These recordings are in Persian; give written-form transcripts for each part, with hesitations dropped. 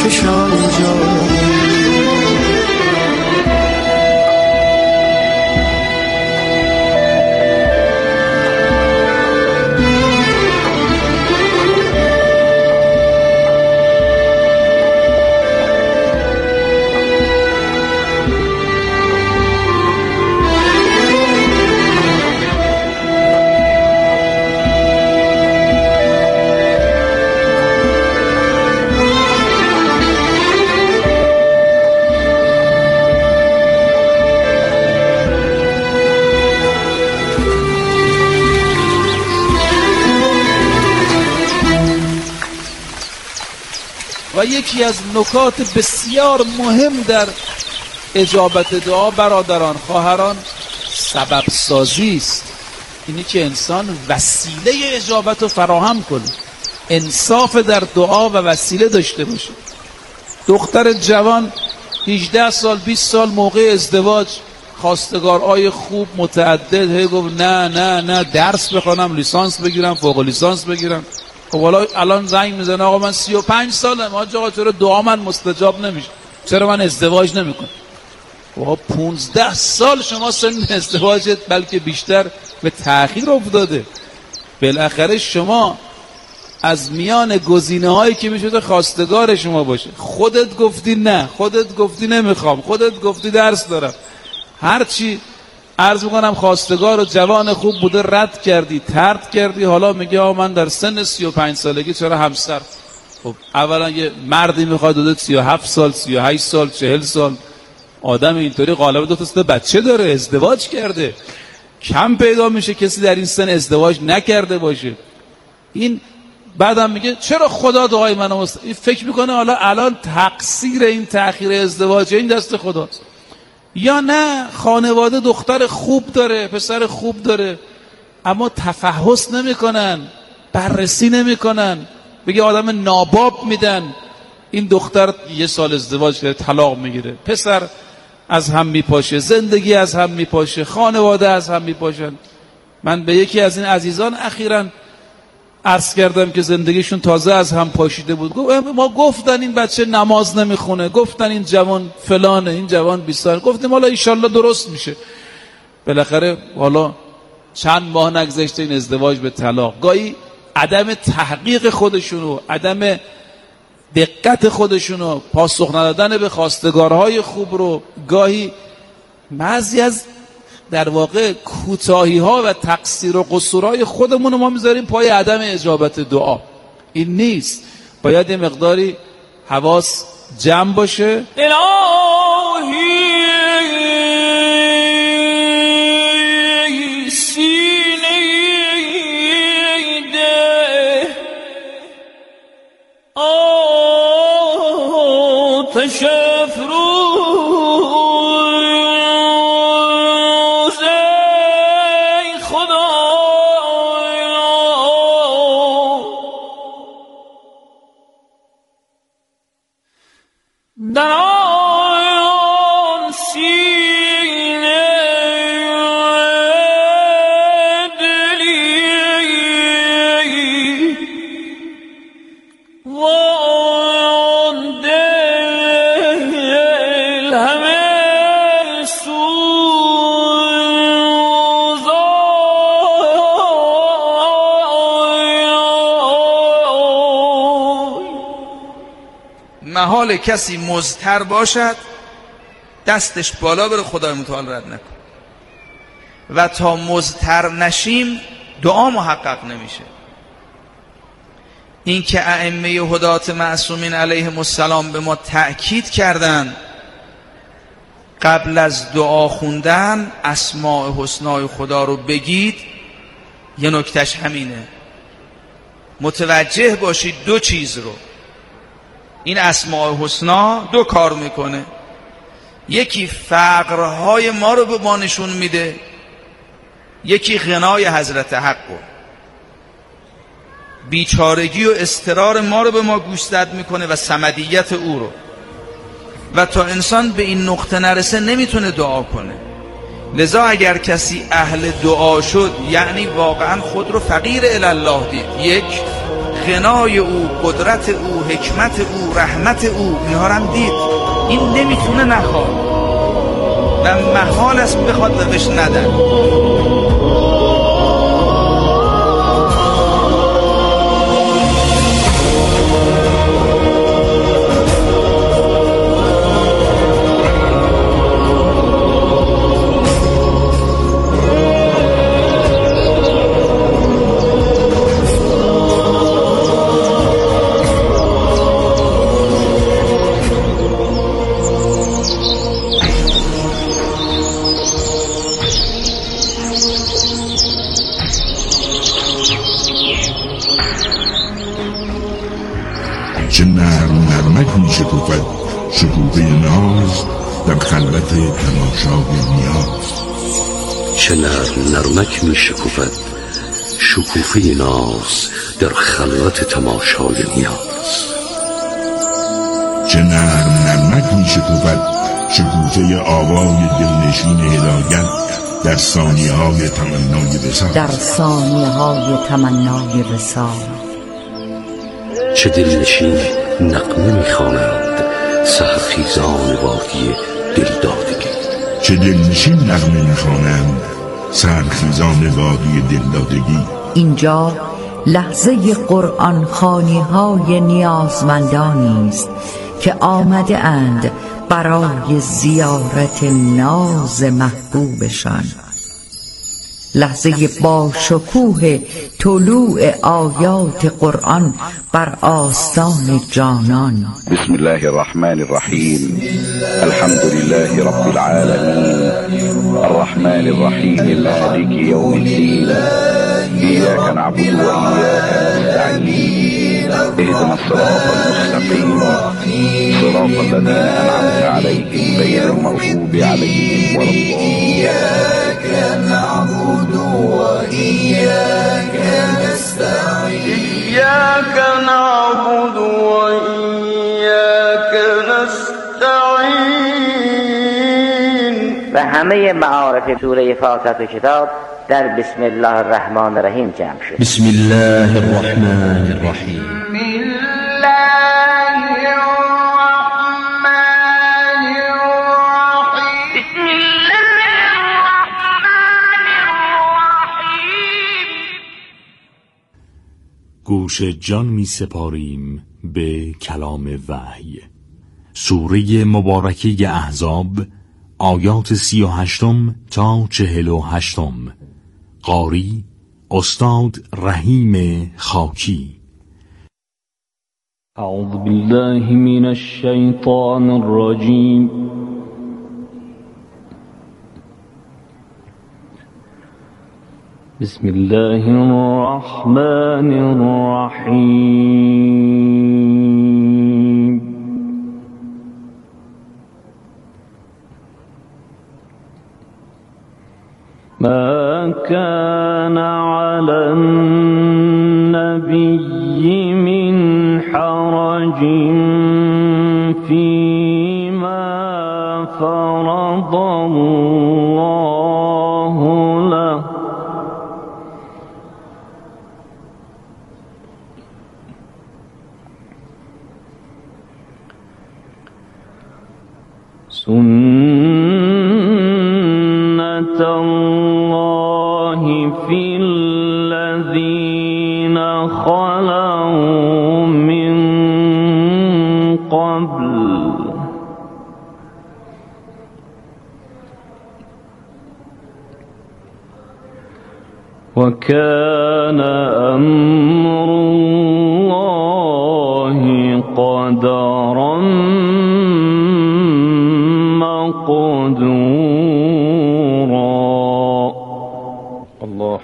چشام جاری. و یکی از نکات بسیار مهم در اجابت دعا برادران خواهران سبب سازی است. اینی که انسان وسیله اجابت رو فراهم کنه، انصاف در دعا و وسیله داشته باشه. دختر جوان 18 سال 20 سال موقع ازدواج خواستگارای خوب متعدد هی گفت نه نه نه درس بخونم، لیسانس بگیرم، فوق لیسانس بگیرم. خب حالا الان زنگ میزنه آقا من 35 سالم، آقا چرا دعا من مستجاب نمیشه، چرا من ازدواج نمیکنم؟ آقا 15 سال شما سن ازدواجت بلکه بیشتر به تأخیر افتاده. بالاخره شما از میان گزینه‌هایی که میشده خواستگار شما باشه، خودت گفتی نه، خودت گفتی نمیخوام، خودت گفتی درس دارم، هرچی عرض میکنم خواستگار و جوان خوب بوده رد کردی، طرد کردی، حالا میگه آقا من در سن 35 سالگی چرا همسر؟ خب اولا یه مردی میخواد حدود 37 سال 38 سال 40 سال، آدم اینطوری غالبا 2 تا بچه داره، ازدواج کرده. کم پیدا میشه کسی در این سن ازدواج نکرده باشه. این بعدم میگه چرا خدا دعای منو فکر میکنه حالا الان تقصیر این تأخیر ازدواج این دست خداست. یا نه خانواده دختر خوب داره، پسر خوب داره، اما تفحص نمیکنن، بررسی نمیکنن، بگه آدم ناباب میدن. این دختر 1 سال ازدواج کرده طلاق میگیره، پسر از هم میپاشه، زندگی از هم میپاشه، خانواده از هم میپاشن. من به یکی از این عزیزان اخیراً عرض کردم که زندگیشون تازه از هم پاشیده بود، ما گفتن این بچه نماز نمیخونه، گفتن این جوان فلانه، این جوان بیسار، گفتیم حالا ایشالله درست میشه. بالاخره حالا چند ماه نگذشته این ازدواج به طلاق. گاهی عدم تحقیق خودشونو، عدم دقت خودشونو، پاسخ ندادن به خواستگارهای خوب رو، گاهی بعضی از در واقع کوتاهی ها و تقصیر و قصورهای خودمون رو ما میذاریم پای عدم اجابت دعا. این نیست، باید یه مقداری حواس جمع باشه. الهی سینه ده آتش محال کسی مضطر باشد دستش بالا بره خدای متعال رد نکن، و تا مضطر نشیم دعا محقق نمیشه. این که ائمه هدات معصومین علیهم السلام به ما تأکید کردن قبل از دعا خوندن اسماء حسنای خدا رو بگید، یه نکتش همینه. متوجه باشید 2 چیز رو. این اسماء حسنا 2 کار میکنه. یکی فقرهای ما رو به ما نشون میده، یکی غنای حضرت حق رو، بیچارگی و اضطرار ما رو به ما گوشزد میکنه و صمدیت او رو. و تا انسان به این نقطه نرسه نمیتونه دعا کنه. لذا اگر کسی اهل دعا شد، یعنی واقعا خود رو فقیر الی الله دید، 1 غنای او، قدرت او، حکمت او، رحمت او، اینها رو هم دید. این نمیتونه نخواد و محال است بخواد و بهش ندن. چه نرم نرمک می شکوفد شکوفه ناز در خلوت تماشای نیاز. چه نرم نرمک می شکوفد شکوفه ناز در خلوت تماشای نیاز. چه نرم نرمک می شکوفد شکوفه آوای دلنشین هدایت در ثانیه های تمنای وصال. در ثانیه های تمنای وصال. چه دلنشین نغمه می‌خوانند سحرخیزان وادی دلدادگی. چه دلنشین نغمه می‌خوانند سحرخیزان وادی دلدادگی. اینجا لحظه قرآن خوانی های نیازمندانی است که آمده اند برای زیارت ناز محبوبشان. لحظه با شکوه طلوع آیات قرآن بر آستان جانان. بسم الله الرحمن الرحیم. الحمد لله رب العالمین الرحمن الرحیم مالک یوم الدین. ایاک نعبد و ایاک نستعین. اهدنا الصراط المستقیم صراط الذین انعمت علیهم غیر المغضوب علیهم ولا الضالین. نعبد وإياك نستعين. إياك نعبد وإياك نستعين. و همه معارف سوره فاتحه کتاب در بسم الله الرحمن الرحیم جمع شد. بسم الله الرحمن الرحیم. گوش جان می سپاریم به کلام وحی. سوره مبارکه احزاب، آیات 38 تا 48. قاری استاد رحیم خاکی. اعوذ بالله من الشیطان الرجیم. بسم الله الرحمن الرحیم. ما كان على النبي من حرج فيما فرض الله له سنة الله في الذين خلوا من قبل وكان أمر الله قدرا مقدورا. الله.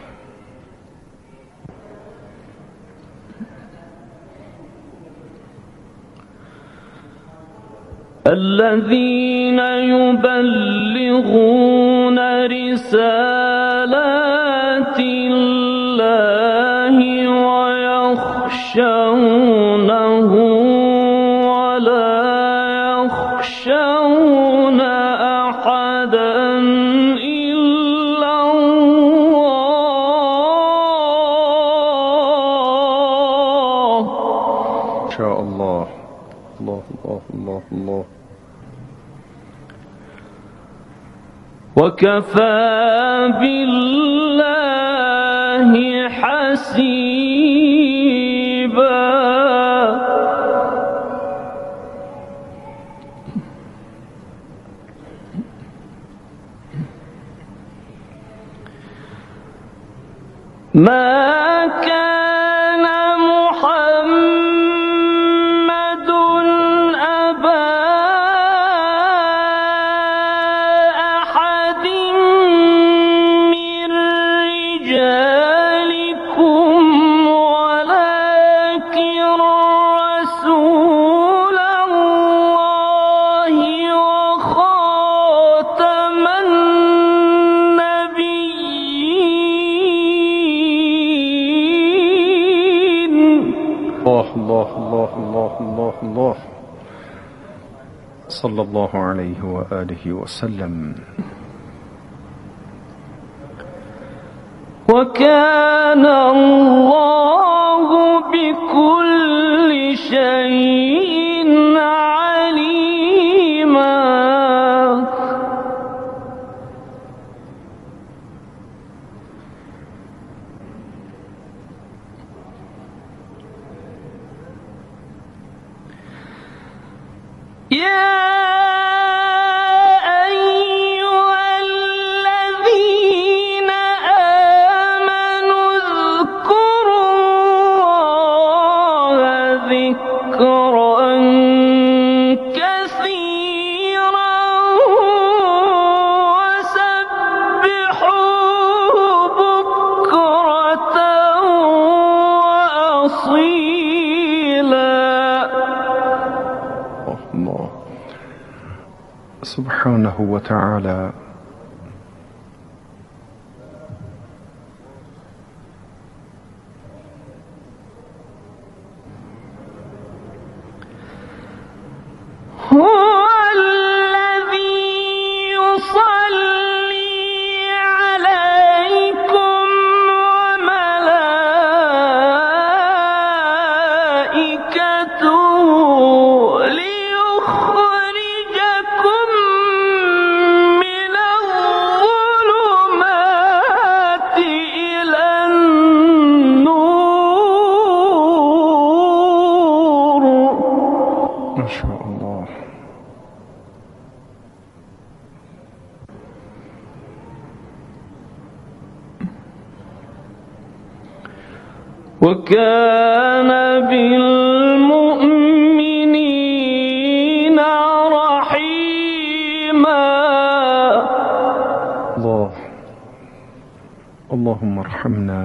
الذين يبلغون رسالات الله ويخشونه ولا يخشون أحدا إلا الله الله الله الله. وكفى بالله حسيبا. ما كان محمد أبا أحد من رجالكم ولكن رسول الله وخاتم الله الله الله الله الله. صلى الله عليه وآله وسلم. وكان الله بكل شيء عليما. يا أيها الذين آمنوا اذكروا الله ذكرا كثيرا وسبحوه بكرة وأصيلا. الله سبحانه وتعالى هو الذي يصلي عليكم وملائكته ليخرجكم من الظلمات إلى النور. ما شاء الله. وكان بالمؤمنين رحيما. الله اللهم ارحمنا.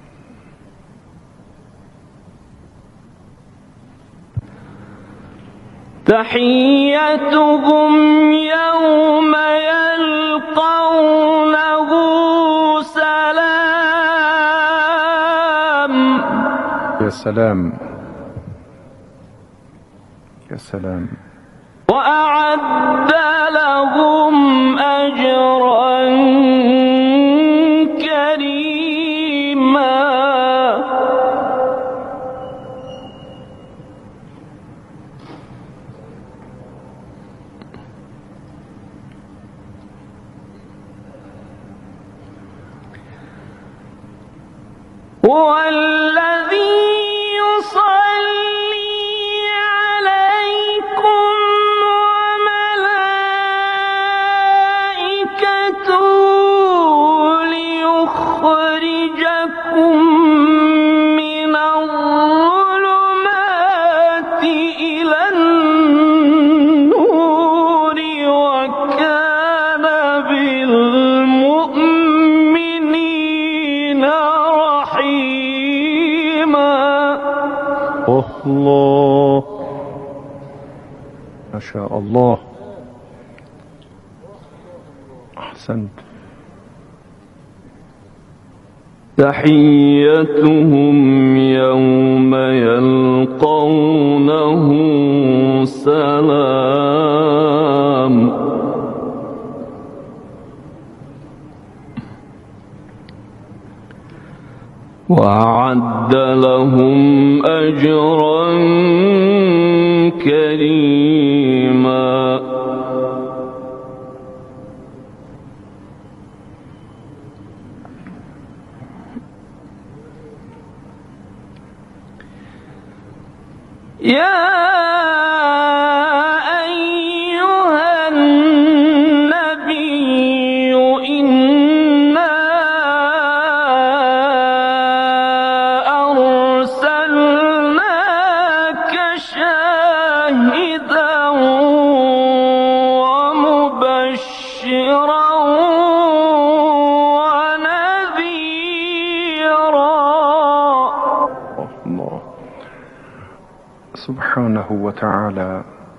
تحيتهم يوم يلقونه سلام. يا سلام يا سلام. وأعد لهم أجرا كريما. هو الذي يصلي عليكم وملائكته ليخرجكم من الظلمات إلى النور. وكان بالمؤمنين رحيما. الله ما شاء الله. أحسنت. تحيتهم يوم يلقونه سلام. وأعد لهم أجرا كريما. سبحانه وتعالى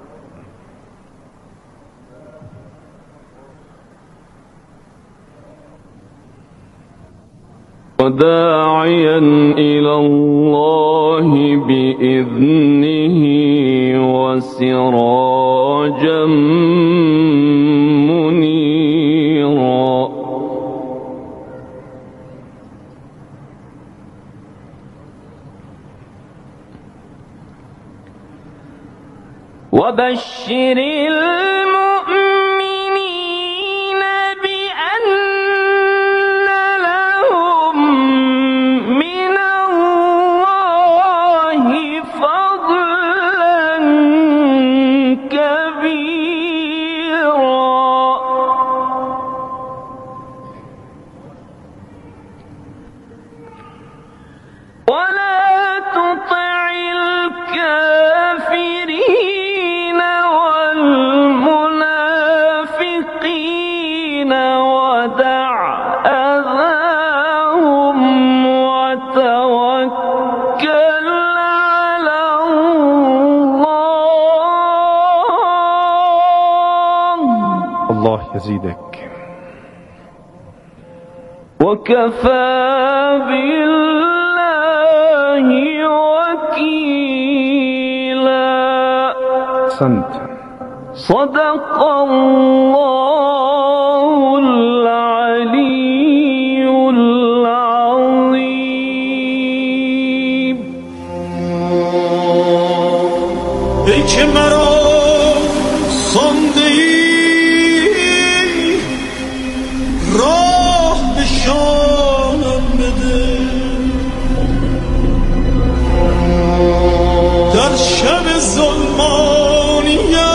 وداعيا إلى الله بإذنه وسراجا منيرا وبشر المؤمنين بأن لهم من الله فضلا كبيرا ولا تطع الكافرين والمنافقين ودع أذاهم وتوكل على الله الله يزيدك وكفى بالله وكيلا أحسنت. صدق الله العلي العظيم. ای که مرا خوانده‌ای راه نشانم بده، در شب ظلمانیه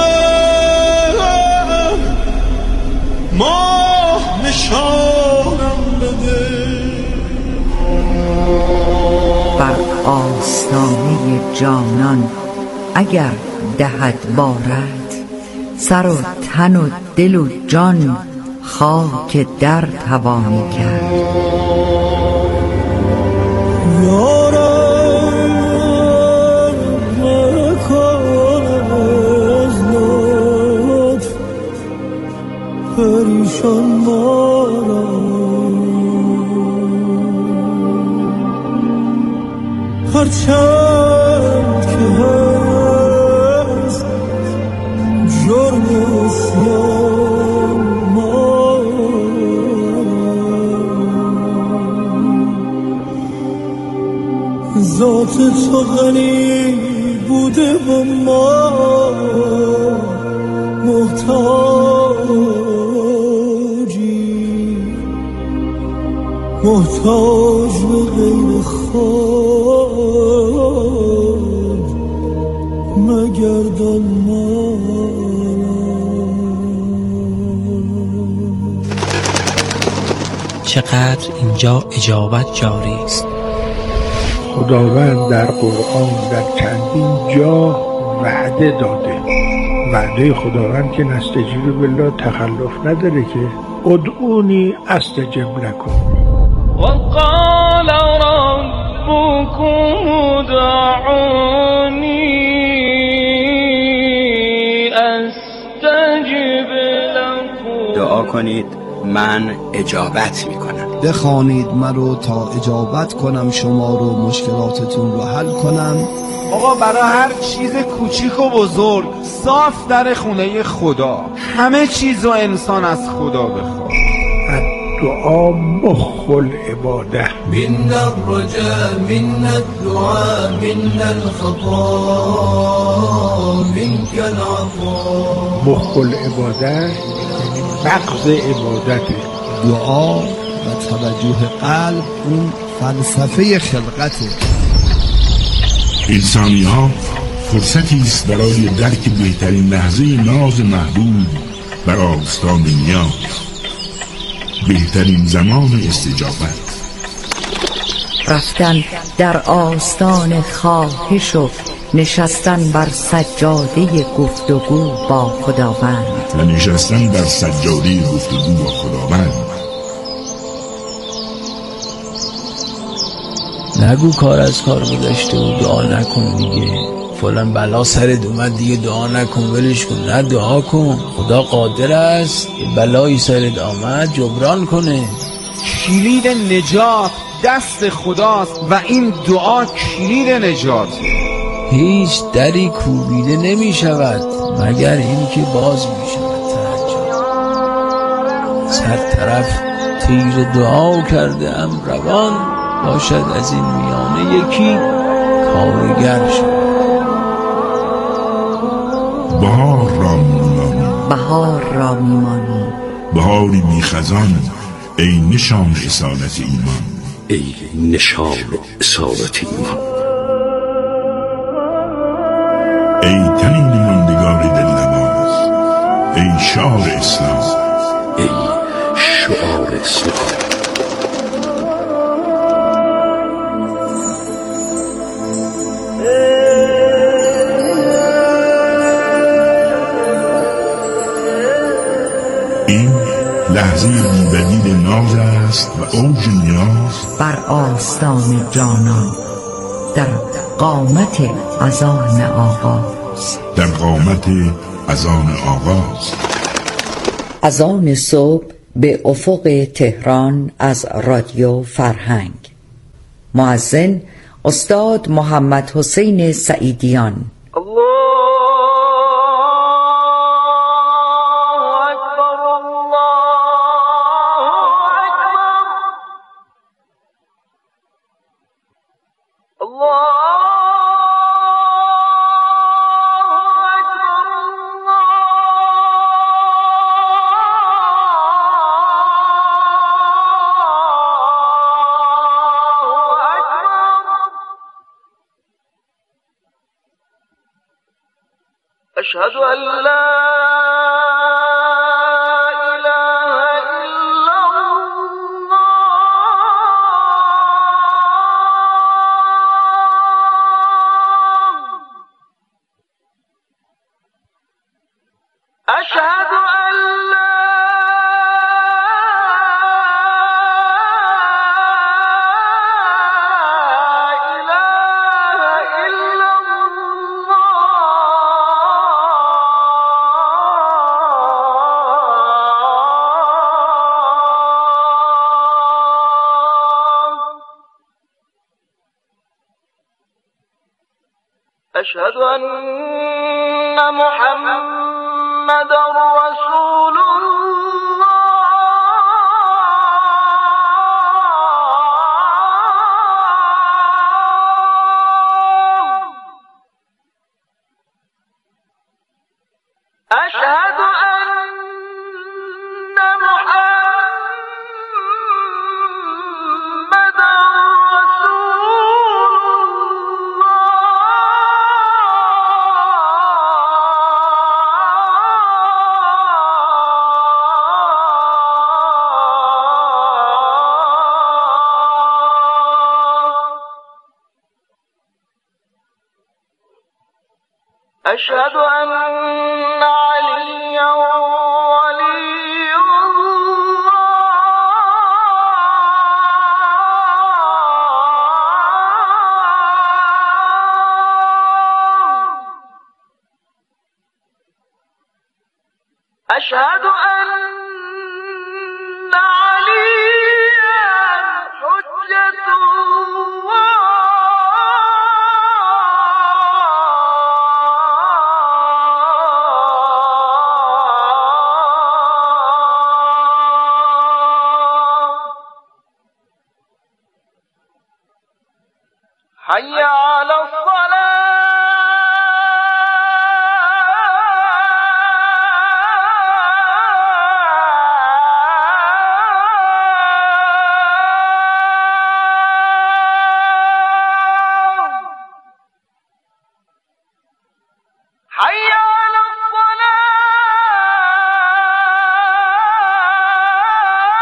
ماه نشانم بده. بر آستانه جانان اگر دهد بارد، سر و تن و دل و جان خاک در توانی کرد. یارم مکن از لطف پریشان مارم، هرچند که هست جرم اسیان مارم، ذات تو غنی بوده و ما محتاجی، محتاج به غیر خود مگردان ما. چقدر اینجا اجابت جاری است. خداوند در قرآن در چندین جا وعده داده. وعده خداوند که نستجیب بالله تخلف نداره که ادعونی استجب لکم. وقال ربكم ادعوني استجب لكم. دعا کنید من اجابت میکنم. بخوانید مرا تا اجابت کنم شما رو، مشکلاتتون رو حل کنم. آقا برای هر چیز کوچیک و بزرگ صاف در خونه خدا، همه چیز رو انسان از خدا بخواد. دعا مخ العباده. من الرجاء من الدعاء من الخطا منك العطاء. مخ العباده یعنی مغز عبادته. دعا و توجه قلب اون فلسفه خلقته. انسانی ها فرصتی است برای درک بهترین لحظه ناز محبوب بر آستان نیاز، بهترین زمان استجابت. رفتن در آستان خواهش و نشستن بر سجاده گفتگو با خداوند. و نشستن بر سجاده گفتگو با خداوند. نگو کار از کار گذشته و دعا نکن دیگه. فلان بلا سرت اومد دیگه دعا نکن ولش کن. نه، دعا کن، خدا قادر است بلایی سرت آمد جبران کنه. کلید نجات دست خداست و این دعا کلید نجات. هیچ دری کوبیده نمی شود مگر این که باز می شود. از هر طرف تیر دعا کرده ام روان، باشد از این میانه یکی کارگر شد. بهار را میمانی، بهار را میمانی، بهاری بی خزان، ای نشان اصالت ایمان، ای نشان اصالت ایمان، ای تنین ماندگار دلنواز، ای شعار اسلام، ای شعار اسلام. این لحظه بی‌بدیل ناز است و اوج نیاز بر آستان جانان، در قامت اذان آغاز، در قامت اذان آغاز. اذان صبح به افق تهران از رادیو فرهنگ. مؤذن استاد محمد حسین سعیدیان. أشهد أن لا إله إلا الله أشهد أن لا أشهد أن محمد رسول الله أشهد أن محمد أشهد أن عليا ولي الله أشهد أن عليا حجة الله حي على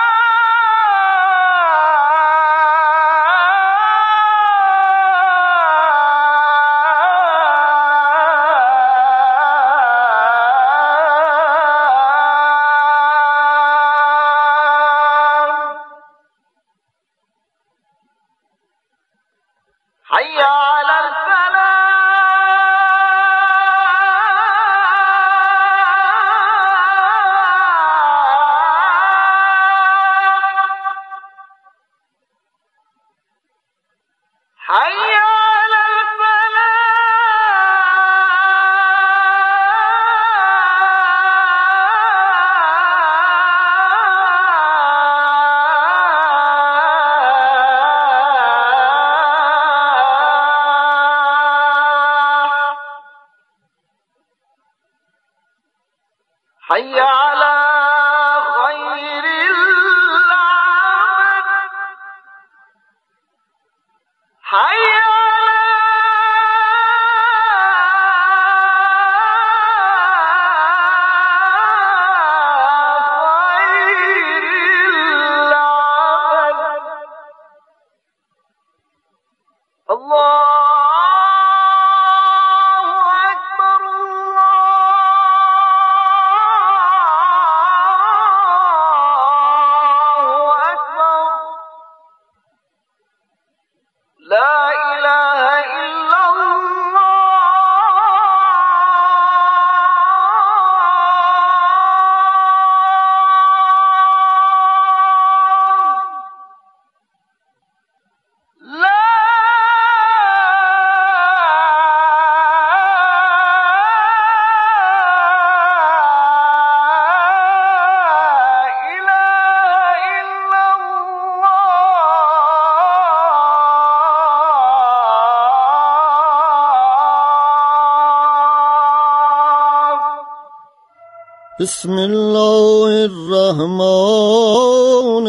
الصلاة حي على خير العمل حي بسم الله الرحمن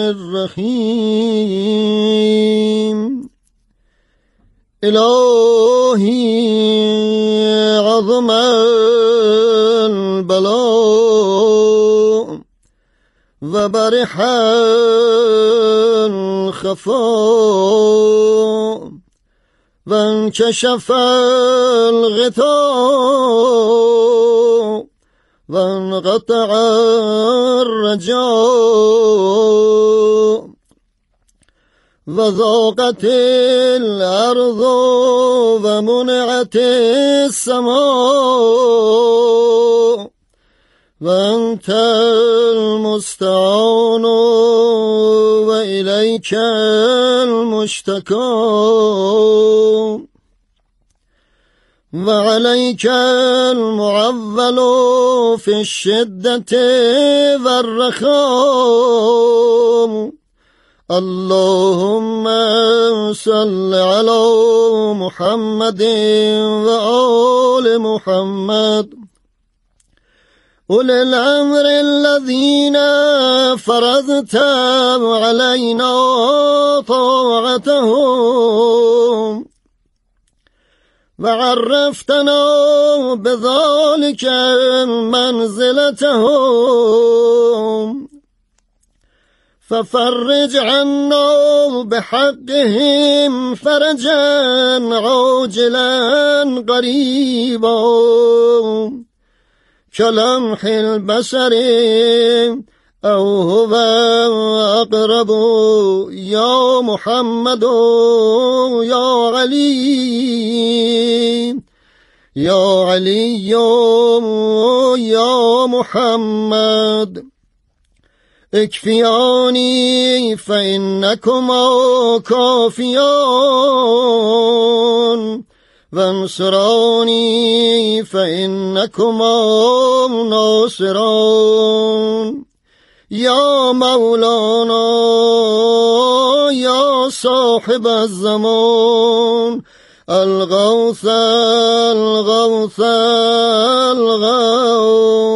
الرحیم. الهی عظم البلاء و برح الخفاء و انکشف الغطاء و انقطع الرجاء و ضاقت الارض و منعت السماء و انت المستعان و الیک المشتكى وعليك المعول في الشدة والرخاء. اللهم صل على محمد وآل محمد أولي الأمر الذين فرضت علينا طاعتهم وعرفتنا بذلك منزلتهم ففرج عنا بحقهم فرجا عاجلا قريبا كلمح البصر أو هو أقرب يا محمد يا علي يا علي يا محمد اكفياني فإنكما كافيان وانصراني فإنكما ناصران. يا مولانا يا صاحب الزمان الغوث الغوث الغوث